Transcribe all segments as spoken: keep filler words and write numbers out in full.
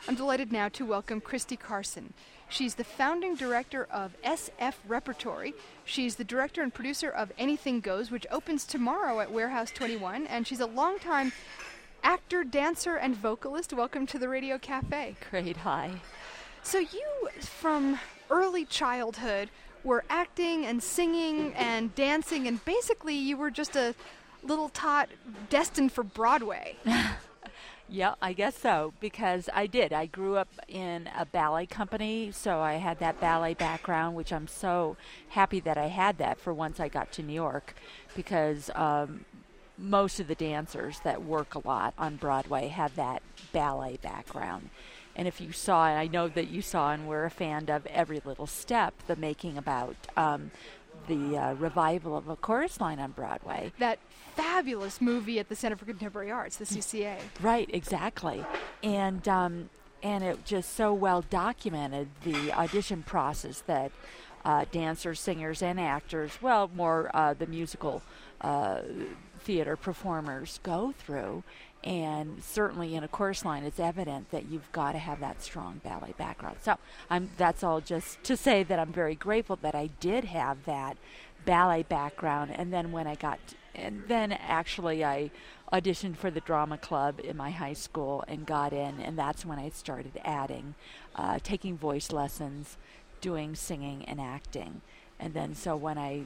I'm delighted now to welcome Christy Carson. She's the founding director of S F Repertory. She's the director and producer of Anything Goes, which opens tomorrow at Warehouse twenty-one, and she's a longtime actor, dancer, and vocalist. Welcome to the Radio Cafe. Great, hi. So you, from early childhood, were acting and singing and dancing, and basically you were just a little tot destined for Broadway. Yeah, I guess so, because I did. I grew up in a ballet company, so I had that ballet background, which I'm so happy that I had that for once I got to New York, because um, most of the dancers that work a lot on Broadway have that ballet background. And if you saw, and I know that you saw and were a fan of Every Little Step, the making about um, the uh, revival of A Chorus Line on Broadway. That fabulous movie at the Center for Contemporary Arts, the C C A. Right, exactly. And um, and it just so well documented the audition process that uh, dancers, singers, and actors, well, more uh, the musical uh, theater performers go through. And certainly in A Chorus Line, it's evident that you've got to have that strong ballet background. So I'm, that's all just to say that I'm very grateful that I did have that ballet background. And then when I got, to, and then actually I auditioned for the drama club in my high school and got in. And that's when I started adding, uh, taking voice lessons, doing singing and acting. And then so when I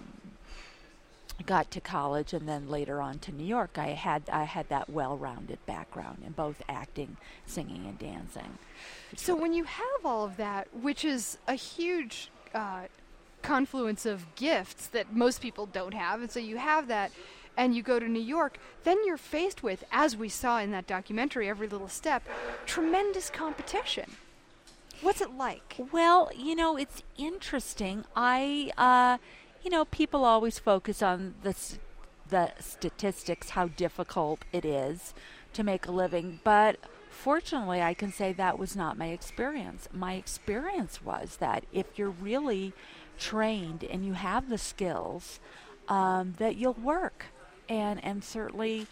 got to college and then later on to New York, I had I had that well-rounded background in both acting, singing, and dancing. So when you have all of that, which is a huge uh, confluence of gifts that most people don't have, and so you have that, and you go to New York, then you're faced with, as we saw in that documentary, Every Little Step, tremendous competition. What's it like? Well, you know, it's interesting. I... Uh, You know, people always focus on the s- the statistics, how difficult it is to make a living. But fortunately, I can say that was not my experience. My experience was that if you're really trained and you have the skills, um, that you'll work. And and certainly,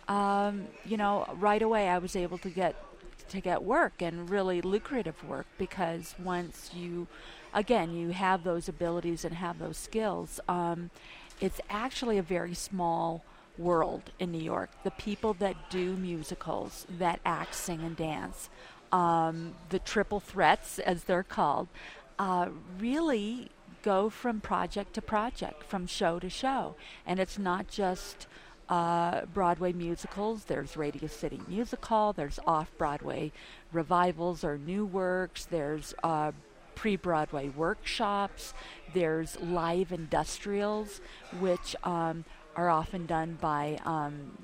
um, you know, right away I was able to get to get work, and really lucrative work, because once you again, you have those abilities and have those skills. Um, it's actually a very small world in New York. The people that do musicals, that act, sing, and dance, um, the triple threats, as they're called, uh, really go from project to project, from show to show. And it's not just uh, Broadway musicals. There's Radio City Music Hall. There's off-Broadway revivals or new works. There's uh, pre-Broadway workshops. There's live industrials, which um, are often done by um,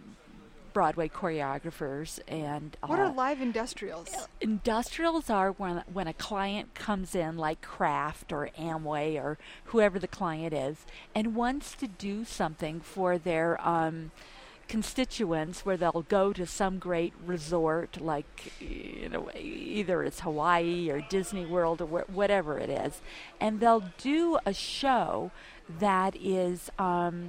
Broadway choreographers. And what uh, are live industrials? Industrials are when when a client comes in, like Kraft or Amway or whoever the client is, and wants to do something for their um, constituents, where they'll go to some great resort, like, you know, either it's Hawaii or Disney World or wh- whatever it is, and they'll do a show that is um,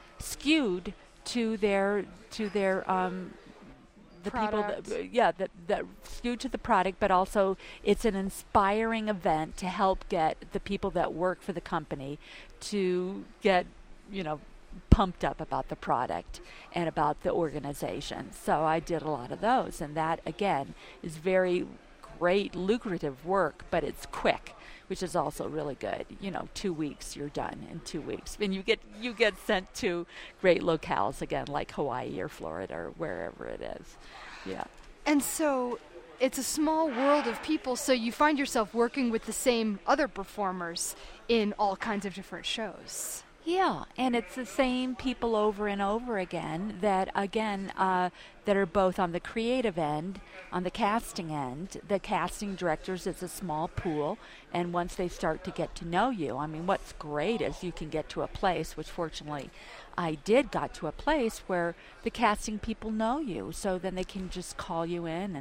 skewed to their to their um, the Product. people that yeah that that skewed to the product, but also it's an inspiring event to help get the people that work for the company to get, you know, pumped up about the product and about the organization. So I did a lot of those, and that again is very great, lucrative work, but it's quick, which is also really good. You know, two weeks you're done in two weeks, and you get you get sent to great locales again, like Hawaii or Florida or wherever it is. Yeah. And so it's a small world of people, so you find yourself working with the same other performers in all kinds of different shows. Yeah, and it's the same people over and over again that, again, uh, that are both on the creative end, on the casting end. The casting directors, it's a small pool, and once they start to get to know you, I mean, what's great is you can get to a place, which fortunately I did got to a place where the casting people know you, so then they can just call you in and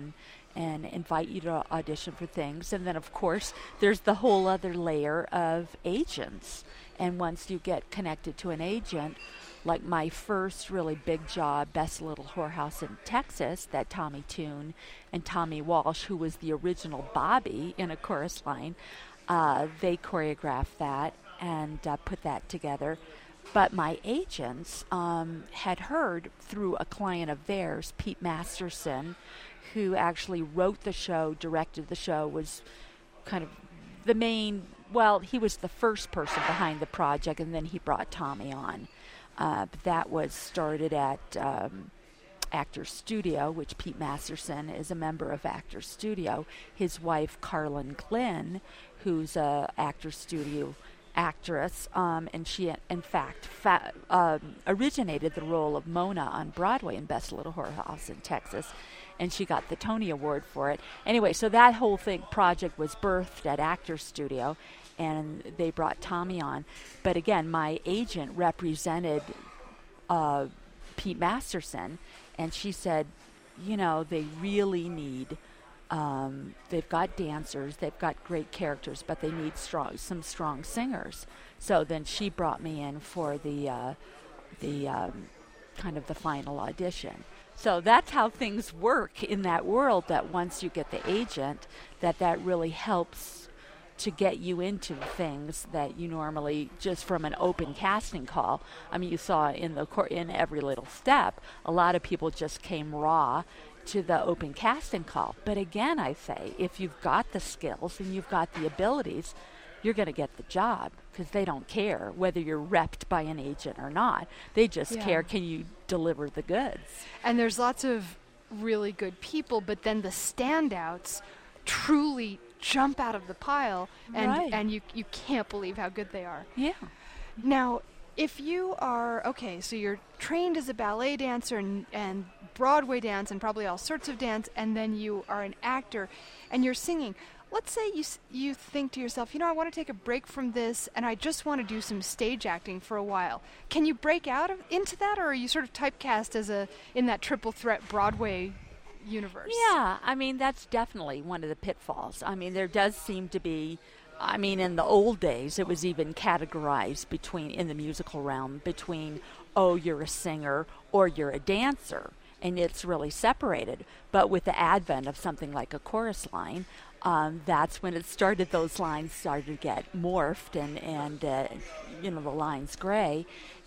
and invite you to audition for things. And then, of course, there's the whole other layer of agents. And once you get connected to an agent, like my first really big job, Best Little Whorehouse in Texas, that Tommy Toon and Tommy Walsh, who was the original Bobby in A Chorus Line, uh, they choreographed that and uh, put that together. But my agents um, had heard through a client of theirs, Pete Masterson, who actually wrote the show, directed the show, was kind of the main, well, he was the first person behind the project, and then he brought Tommy on. Uh, but that was started at um, Actors Studio, which Pete Masterson is a member of Actors Studio. His wife, Carlin Glynn, who's a Actors Studio actress, um, and she, in fact, fa- um, originated the role of Mona on Broadway in Best Little Whorehouse in Texas, and she got the Tony Award for it. Anyway, so that whole thing project was birthed at Actors Studio, and they brought Tommy on. But again, my agent represented uh, Pete Masterson, and she said, you know, they really need Um, they've got dancers, they've got great characters, but they need strong, some strong singers. So then she brought me in for the uh, the um, kind of the final audition. So that's how things work in that world. That once you get the agent, that that really helps to get you into things that you normally just from an open casting call. I mean, you saw in the cor- in Every Little Step, a lot of people just came raw to the open casting call. But again, I say, if you've got the skills and you've got the abilities, you're going to get the job, because they don't care whether you're repped by an agent or not. They just Yeah. care, can you deliver the goods? And there's lots of really good people, but then the standouts truly jump out of the pile, and Right. and you you can't believe how good they are. Yeah. Now, if you are, okay, so you're trained as a ballet dancer and, and Broadway dance and probably all sorts of dance, and then you are an actor and you're singing. Let's say you s- you think to yourself, you know, I want to take a break from this and I just want to do some stage acting for a while. Can you break out of, into that, or are you sort of typecast as a in that triple threat Broadway universe? Yeah, I mean, that's definitely one of the pitfalls. I mean, there does seem to be, I mean, in the old days, it was even categorized between, in the musical realm, between, oh, you're a singer or you're a dancer, and it's really separated. But with the advent of something like A Chorus Line, um, that's when it started, those lines started to get morphed and, and uh, you know, the lines gray.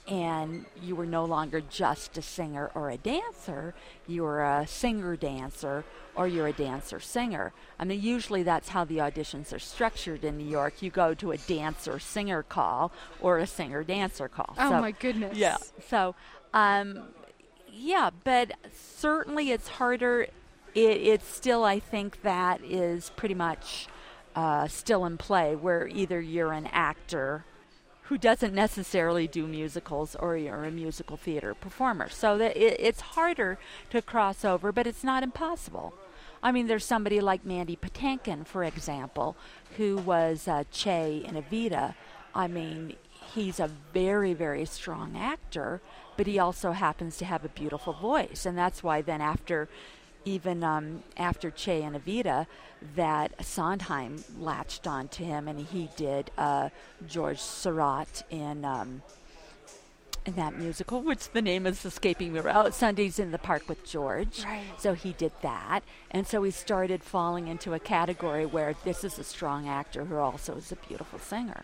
And you were no longer just a singer or a dancer. You were a singer-dancer, or you're a dancer-singer. I mean, usually that's how the auditions are structured in New York. You go to a dancer-singer call or a singer-dancer call. Oh, so, my goodness. Yeah. So, um, yeah, but certainly it's harder. It, it's still, I think, that is pretty much uh, still in play, where either you're an actor who doesn't necessarily do musicals, or you're a musical theater performer. So that it, it's harder to cross over, but it's not impossible. I mean, there's somebody like Mandy Patinkin, for example, who was uh, Che in Evita. I mean, he's a very, very strong actor, but he also happens to have a beautiful voice. And that's why then after, even um, after Che and Evita, that Sondheim latched on to him, and he did uh, George Seurat in um, in that musical, which the name is escaping me. Oh, Sundays in the Park with George. Right. So he did that, and so he started falling into a category where this is a strong actor who also is a beautiful singer.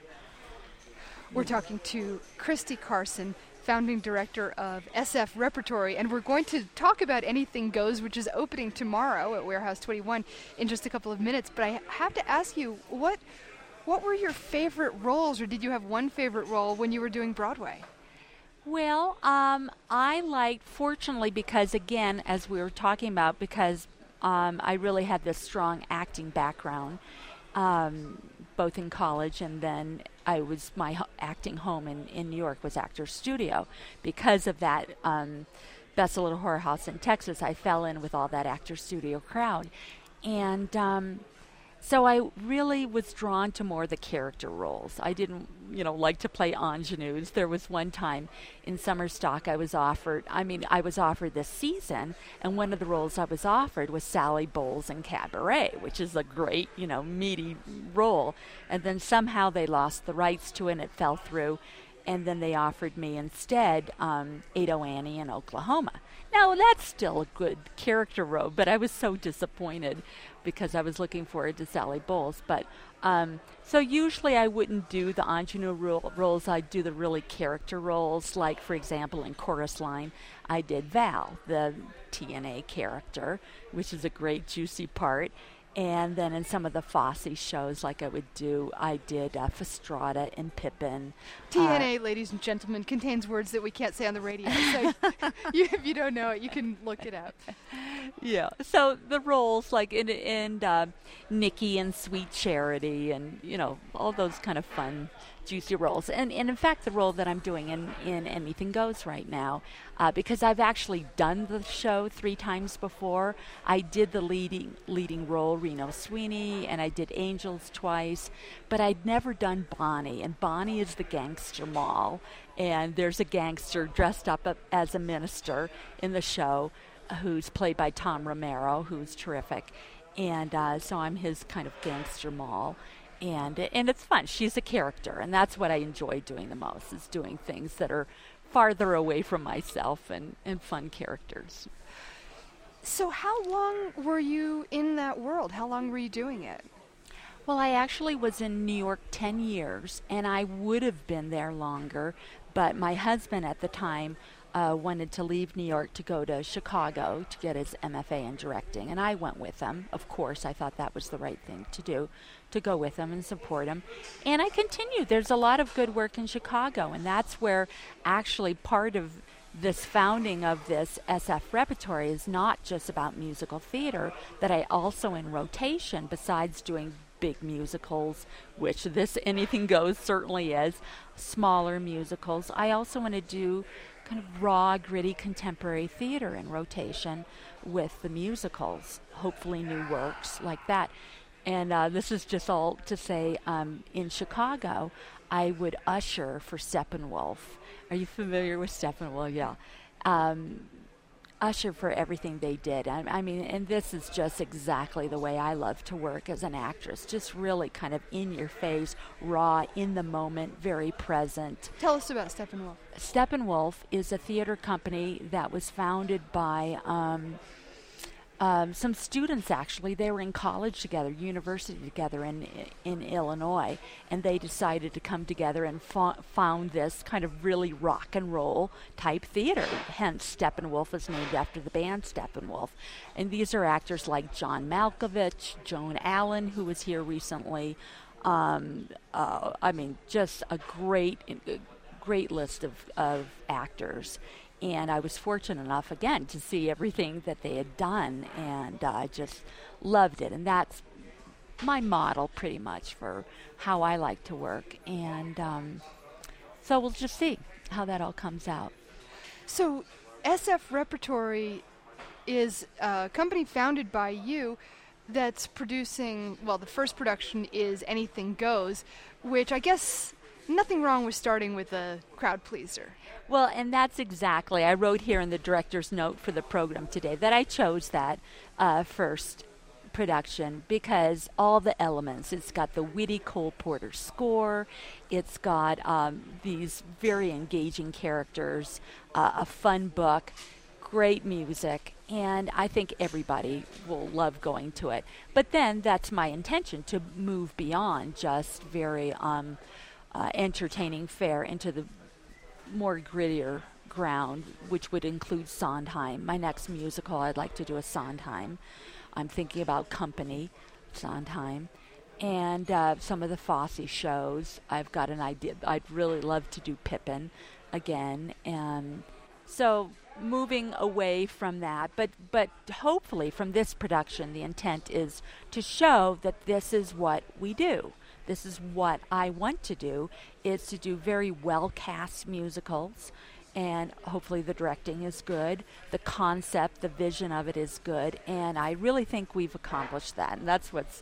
We're talking to Christy Carson, founding director of S F Repertory, and we're going to talk about Anything Goes, which is opening tomorrow at Warehouse twenty-one in just a couple of minutes. But I have to ask you, what what were your favorite roles, or did you have one favorite role when you were doing Broadway? Well, um, I liked, fortunately, because again, as we were talking about, because um, I really had this strong acting background, um, both in college and then I was, my ho- acting home in, in New York was Actors Studio. Because of that, um, Best Little Whorehouse in Texas, I fell in with all that Actors Studio crowd. And um, So I really was drawn to more the character roles. I didn't, you know, like to play ingenues. There was one time in summer stock I was offered, I mean, I was offered this season, and one of the roles I was offered was Sally Bowles in Cabaret, which is a great, you know, meaty role. And then somehow they lost the rights to it and it fell through. And then they offered me instead um, Ado Annie in Oklahoma. Now, that's still a good character role, but I was so disappointed because I was looking forward to Sally Bowles. But um, so usually I wouldn't do the ingenue ro- roles. I'd do the really character roles. Like, for example, in Chorus Line, I did Val, the T N A character, which is a great, juicy part. And then in some of the Fosse shows, like I would do, I did uh, Fastrada and Pippin. T N A, uh, ladies and gentlemen, contains words that we can't say on the radio. So you, if you don't know it, you can look it up. Yeah. So the roles, like in, in uh, Nikki and Sweet Charity, and you know all those kind of fun, juicy roles. And, and in fact, the role that I'm doing in, in Anything Goes right now, uh, because I've actually done the show three times before. I did the leading leading role, Reno Sweeney, and I did Angels twice, but I'd never done Bonnie. And Bonnie is the gangster moll, and there's a gangster dressed up as a minister in the show, who's played by Tom Romero, who's terrific. And uh, so I'm his kind of gangster moll. And and it's fun. She's a character, and that's what I enjoy doing the most, is doing things that are farther away from myself and, and fun characters. So how long were you in that world? How long were you doing it? Well, I actually was in New York ten years, and I would have been there longer, but my husband at the time Uh, wanted to leave New York to go to Chicago to get his M F A in directing, and I went with him. Of course, I thought that was the right thing to do, to go with him and support him. And I continued. There's a lot of good work in Chicago, and that's where actually part of this founding of this S F repertory is not just about musical theater, that I also, in rotation, besides doing big musicals, which this Anything Goes certainly is, smaller musicals, I also want to do kind of raw, gritty contemporary theater in rotation with the musicals, hopefully new works like that. And uh, this is just all to say, um, in Chicago, I would usher for Steppenwolf. Are you familiar with Steppenwolf? Yeah. Um, usher for everything they did. I, I mean, and this is just exactly the way I love to work as an actress, just really kind of in your face, raw, in the moment, very present. Tell us about Steppenwolf. Steppenwolf is a theater company that was founded by um, um, some students, actually. They were in college together, university together in in Illinois, and they decided to come together and fo- found this kind of really rock and roll type theater. Hence, Steppenwolf is named after the band Steppenwolf. And these are actors like John Malkovich, Joan Allen, who was here recently. Um, uh, I mean, just a great... Uh, great list of, of actors, and I was fortunate enough again to see everything that they had done, and I uh, just loved it. And that's my model pretty much for how I like to work, and um, so we'll just see how that all comes out. So S F Repertory is a company founded by you that's producing, well, the first production is Anything Goes, which I guess nothing wrong with starting with a crowd pleaser. Well, and that's exactly, I wrote here in the director's note for the program today that I chose that uh, first production because all the elements, it's got the witty Cole Porter score, it's got um, these very engaging characters, uh, a fun book, great music, and I think everybody will love going to it. But then that's my intention, to move beyond just very um, Uh, entertaining fare into the more grittier ground, which would include Sondheim. My next musical, I'd like to do a Sondheim. I'm thinking about Company, Sondheim, and uh, some of the Fosse shows. I've got an idea. I'd really love to do Pippin again, and so moving away from that, but but hopefully from this production, the intent is to show that this is what we do. This is what I want to do, is to do very well-cast musicals, and hopefully the directing is good, the concept, the vision of it is good, and I really think we've accomplished that, and that's what's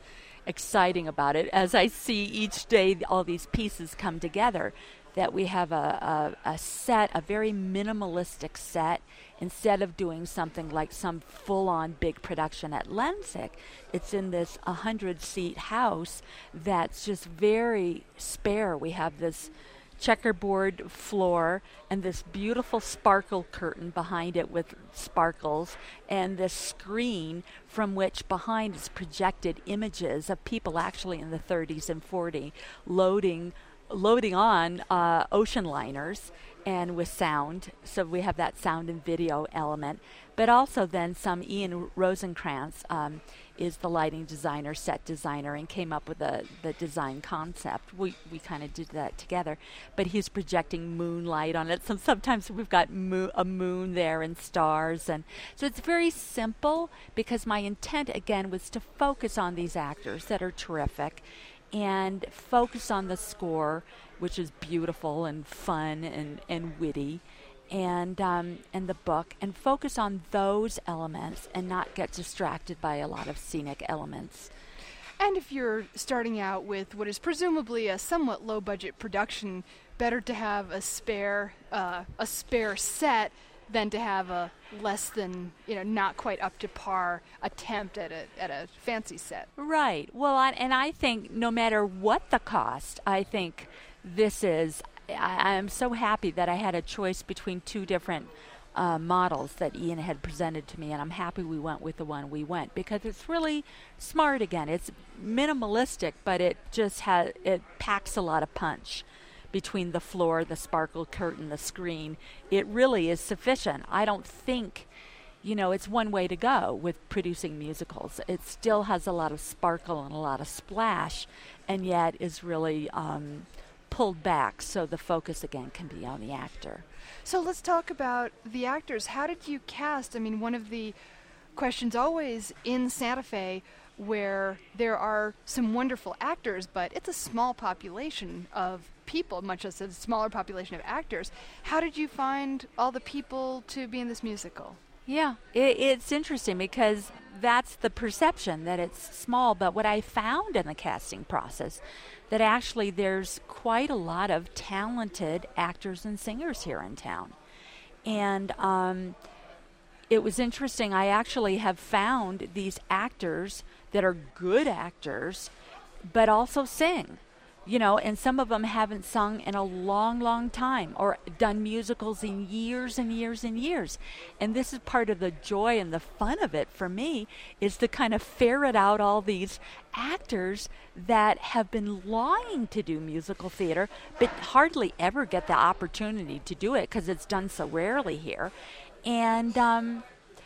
exciting about it as I see each day all these pieces come together, that we have a, a, a set, a very minimalistic set. Instead of doing something like some full-on big production at Lensic, it's in this one hundred seat house that's just very spare. We have this checkerboard floor and this beautiful sparkle curtain behind it with sparkles, and this screen from which behind is projected images of people actually in the thirties and forties loading loading on uh, ocean liners, and with sound. So we have that sound and video element. But also then some Ian Rosenkrantz um, is the lighting designer, set designer, and came up with the, the design concept. We we kind of did that together. But he's projecting moonlight on it. So sometimes we've got mo- a moon there and stars. And so it's very simple, because my intent, again, was to focus on these actors that are terrific and focus on the score, which is beautiful and fun and, and witty, and um, and the book, and focus on those elements and not get distracted by a lot of scenic elements. And if you're starting out with what is presumably a somewhat low-budget production, better to have a spare uh, a spare set than to have a less than, you know, not quite up to par attempt at a at a fancy set. Right. Well, I, and I think no matter what the cost, I think this is, I, I'm so happy that I had a choice between two different uh, models that Ian had presented to me, and I'm happy we went with the one we went, because it's really smart. Again, it's minimalistic, but it just has, it packs a lot of punch. Between the floor, the sparkle curtain, the screen, it really is sufficient. I don't think, you know, it's one way to go with producing musicals. It still has a lot of sparkle and a lot of splash, and yet is really um, pulled back, so the focus again can be on the actor. So let's talk about the actors. How did you cast? I mean, one of the questions always in Santa Fe, where there are some wonderful actors, but it's a small population of people, much as a smaller population of actors. How did you find all the people to be in this musical? Yeah, it, it's interesting, because that's the perception, that it's small. But what I found in the casting process, that actually there's quite a lot of talented actors and singers here in town. And um, it was interesting. I actually have found these actors that are good actors, but also sing. You know, and some of them haven't sung in a long, long time, or done musicals in years and years and years. And this is part of the joy and the fun of it for me, is to kind of ferret out all these actors that have been longing to do musical theater, but hardly ever get the opportunity to do it because it's done so rarely here. And um,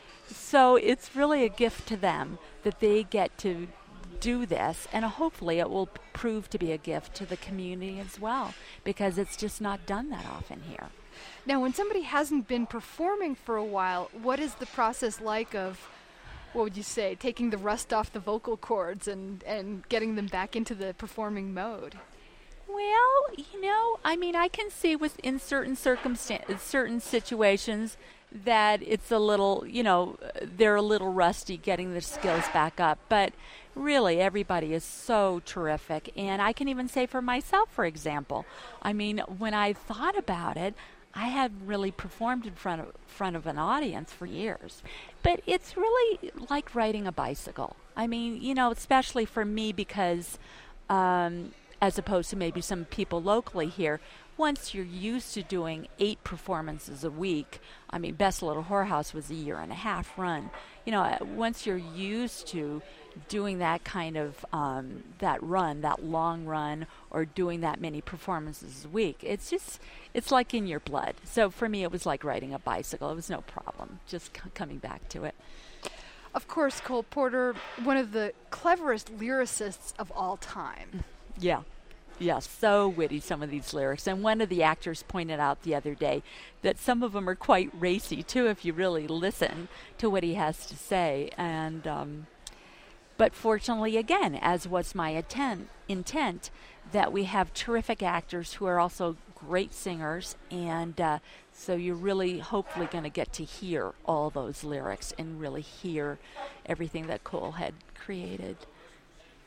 so it's really a gift to them that they get to do this, and hopefully it will p- prove to be a gift to the community as well, because it's just not done that often here. Now, when somebody hasn't been performing for a while, what is the process like of, what would you say, taking the rust off the vocal cords and, and getting them back into the performing mode? Well, you know, I mean, I can see with in certain circumstances, certain situations, that it's a little, you know, they're a little rusty getting their skills back up. But really, everybody is so terrific. And I can even say for myself, for example, I mean, when I thought about it, I hadn't really performed in front of front of an audience for years. But it's really like riding a bicycle. I mean, you know, especially for me, because um, as opposed to maybe some people locally here, once you're used to doing eight performances a week, I mean, Best Little Whorehouse was a year and a half run. You know, once you're used to doing that kind of, um, that run, that long run, or doing that many performances a week, it's just, it's like in your blood. So for me, it was like riding a bicycle. It was no problem, just c- coming back to it. Of course, Cole Porter, one of the cleverest lyricists of all time. Yeah. Yeah, so witty, some of these lyrics. And one of the actors pointed out the other day that some of them are quite racy, too, if you really listen to what he has to say. And um, but fortunately, again, as was my atten- intent, that we have terrific actors who are also great singers. And uh, so you're really hopefully going to get to hear all those lyrics and really hear everything that Cole had created.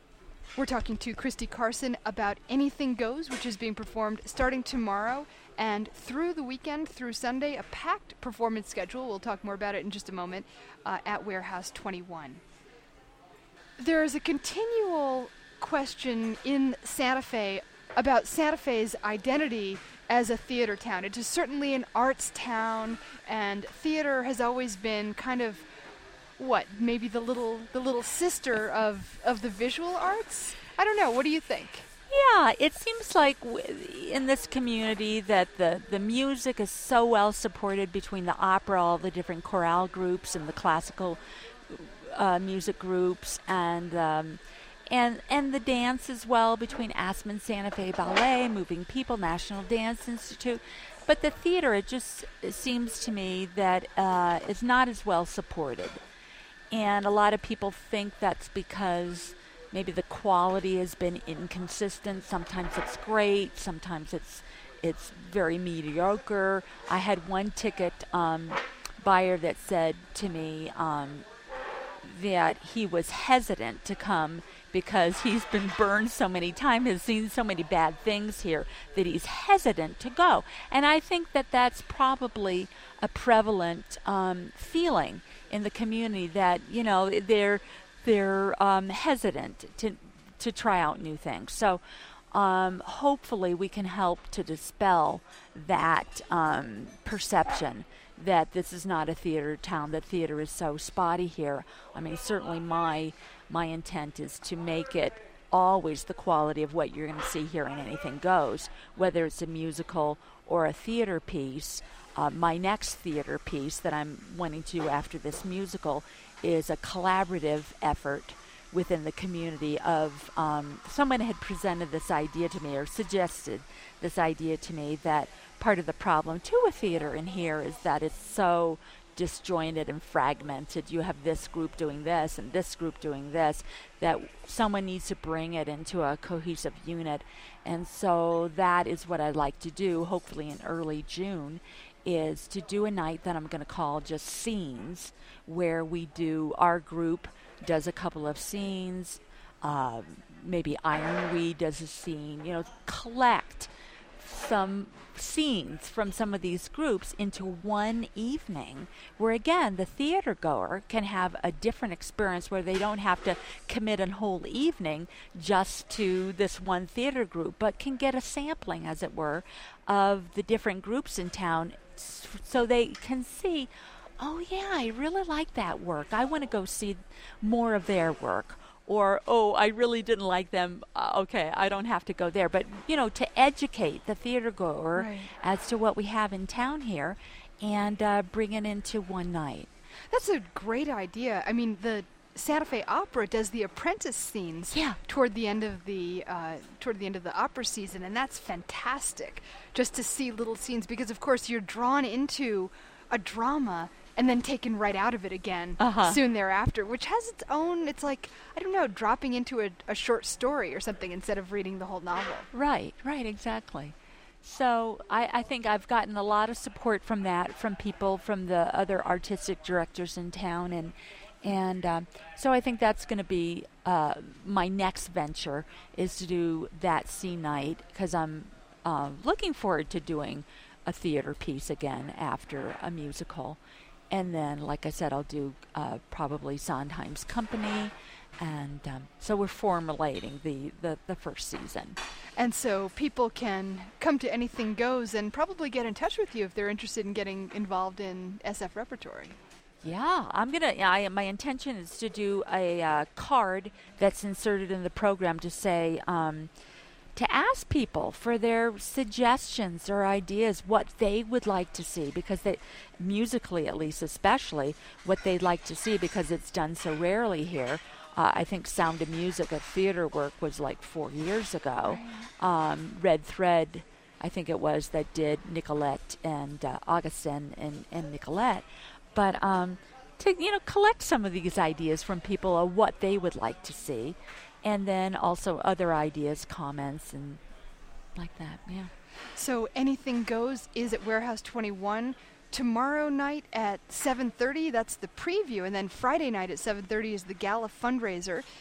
We're talking to Christy Carson about Anything Goes, which is being performed starting tomorrow and through the weekend, through Sunday, a packed performance schedule. We'll talk more about it in just a moment uh, at Warehouse twenty-one. There is a continual question in Santa Fe about Santa Fe's identity as a theater town. It is certainly an arts town, and theater has always been kind of what, maybe the little the little sister of, of the visual arts? I don't know. What do you think? Yeah, it seems like w- in this community that the, the music is so well supported between the opera, all the different chorale groups, and the classical uh, music groups, and um, and and the dance as well between Aspen Santa Fe Ballet, Moving People, National Dance Institute. But the theater, it just it seems to me that uh, is not as well supported. And a lot of people think that's because maybe the quality has been inconsistent. Sometimes it's great, sometimes it's it's very mediocre. I had one ticket um, buyer that said to me um, that he was hesitant to come because he's been burned so many times, has seen so many bad things here, that he's hesitant to go. And I think that that's probably a prevalent um, feeling in the community, that, you know, they're they're um, hesitant to to try out new things. So um, hopefully we can help to dispel that um, perception that this is not a theater town, that theater is so spotty here. I mean, certainly my my intent is to make it always the quality of what you're going to see here in Anything Goes, whether it's a musical or a theater piece. Uh, my next theater piece that I'm wanting to do after this musical is a collaborative effort within the community of, um, someone had presented this idea to me, or suggested this idea to me, that part of the problem too with theater in here is that it's so disjointed and fragmented. You have this group doing this and this group doing this, that someone needs to bring it into a cohesive unit. And so that is what I'd like to do, hopefully in early June, is to do a night that I'm going to call just scenes, where we do, our group does a couple of scenes, uh, maybe Ironweed does a scene, you know, collect some scenes from some of these groups into one evening, where again the theater goer can have a different experience, where they don't have to commit a whole evening just to this one theater group, but can get a sampling, as it were, of the different groups in town, so they can see, oh yeah, I really like that work, I want to go see more of their work. Or, oh, I really didn't like them, uh, okay, I don't have to go there. But, you know, to educate the theater goer Right. as to what we have in town here, and uh, bring it into one night. That's a great idea. I mean, the Santa Fe Opera does the apprentice scenes Yeah. toward the end of the uh, toward the end of the opera season, and that's fantastic. Just to see little scenes, because of course you're drawn into a drama and then taken right out of it again Uh-huh. soon thereafter, which has its own, it's like, I don't know, dropping into a, a short story or something instead of reading the whole novel. Right, right, exactly. So I, I think I've gotten a lot of support from that, from people, from the other artistic directors in town, and and um, so I think that's going to be uh, my next venture, is to do that scene night, because I'm uh, looking forward to doing a theater piece again after a musical. And then, like I said, I'll do uh, probably Sondheim's Company. And um, so we're formulating the, the, the first season. And so people can come to Anything Goes and probably get in touch with you if they're interested in getting involved in S F repertory. Yeah, I'm going to, I my intention is to do a uh, card that's inserted in the program to say, um, to ask people for their suggestions or ideas, what they would like to see, because they, musically at least especially, what they'd like to see, because it's done so rarely here. Uh, I think Sound of Music, a theater work, was like four years ago. Um, Red Thread, I think it was, that did Nicolette and uh, Augustin and, and Nicolette. But um, to, you know, collect some of these ideas from people of what they would like to see. And then also other ideas, comments, and like that, yeah. So Anything Goes is at Warehouse twenty-one. Tomorrow night at seven thirty, that's the preview. And then Friday night at seven thirty is the gala fundraiser.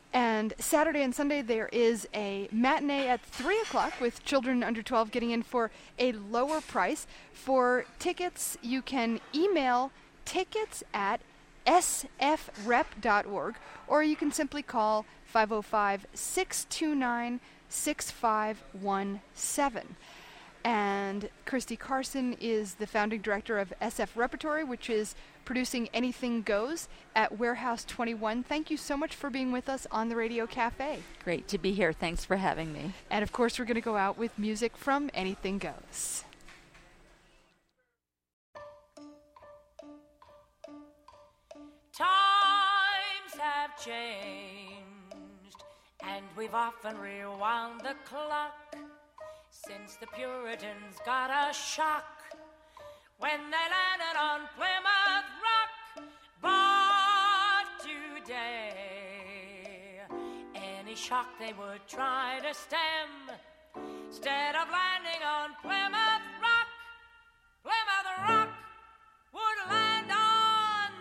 And Saturday and Sunday there is a matinee at three o'clock with children under twelve getting in for a lower price. For tickets, you can email tickets at s f rep dot org, or you can simply call five oh five, six two nine, six five one seven. And Christy Carson is the founding director of S F Repertory, which is producing Anything Goes at Warehouse twenty-one. Thank you so much for being with us on the Radio Cafe. Great to be here. Thanks for having me. And of course, we're going to go out with music from Anything Goes. Times have changed, and we've often rewound the clock since the Puritans got a shock when they landed on Plymouth Rock. But today, any shock they would try to stem, instead of landing on Plymouth Rock, Plymouth Rock would land on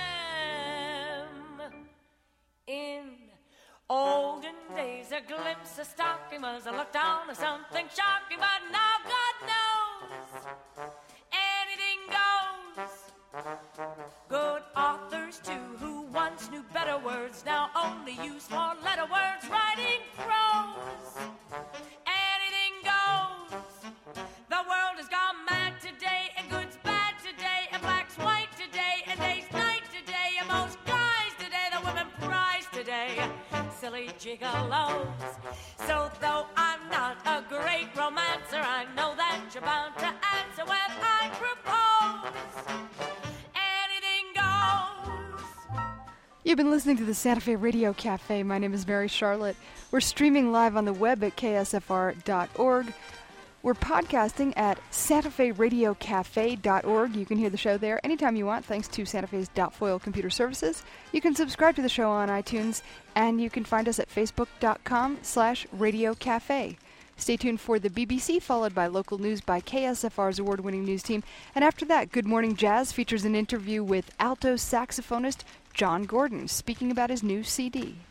them. In olden days, a glimpse of stocking was a look down of something shocking, but now God knows anything goes. Good authors, too, who once knew better words, now only use four letter words, writing prose. Anything goes. The world has gone mad today, and good's bad today, and black's white today, and day's night today, and most guys today, the women prize today. Silly gigolos. So though I'm not a great romancer, I know that you're bound to answer when I propose. Anything goes. You've been listening to the Santa Fe Radio Cafe. My name is Mary Charlotte. We're streaming live on the web at k s f r dot org. We're podcasting at santa fe radio cafe dot org. You can hear the show there anytime you want, thanks to Santa Fe's Foil Computer Services. You can subscribe to the show on iTunes, and you can find us at facebook.com slash radio cafe. Stay tuned for the B B C, followed by local news by K S F R's award-winning news team. And after that, Good Morning Jazz features an interview with alto saxophonist John Gordon, speaking about his new C D.